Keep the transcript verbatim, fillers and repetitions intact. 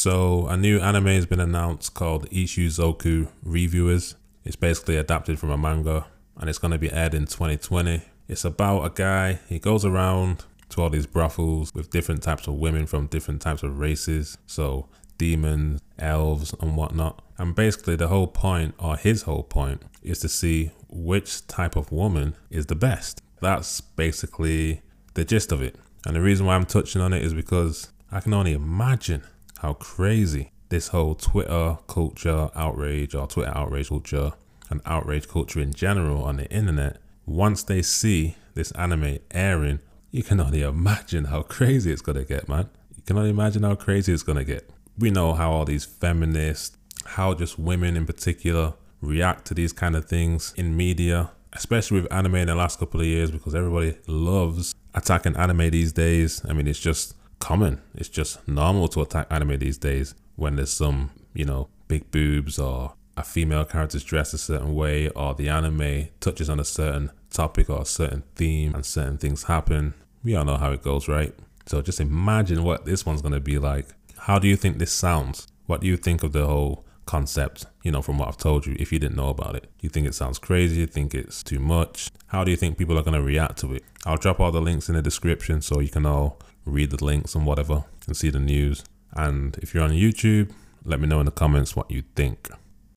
So a new anime has been announced called Ishuzoku Reviewers. It's basically adapted from a manga and it's going to be aired in twenty twenty. It's about a guy, he goes around to all these brothels with different types of women from different types of races. So demons, elves and whatnot. And basically the whole point, or his whole point, is to see which type of woman is the best. That's basically the gist of it. And the reason why I'm touching on it is because I can only imagine how crazy this whole Twitter culture outrage or Twitter outrage culture and outrage culture in general on the internet, once they see this anime airing, you can only imagine how crazy it's going to get, man. You can only imagine how crazy it's going to get. We know how all these feminists, how just women in particular react to these kind of things in media, especially with anime in the last couple of years, because everybody loves attacking anime these days. I mean, it's just common. It's just normal to attack anime these days when there's some, you know, big boobs or a female character's dressed a certain way or the anime touches on a certain topic or a certain theme and certain things happen. We all know how it goes, right? So just imagine what this one's going to be like. How do you think this sounds? What do you think of the whole concept, you know, from what I've told you, if you didn't know about it? Do you think it sounds crazy? Do you think it's too much? How do you think people are going to react to it? I'll drop all the links in the description so you can all read the links and whatever and see the news. And if you're on YouTube, let me know in the comments what you think.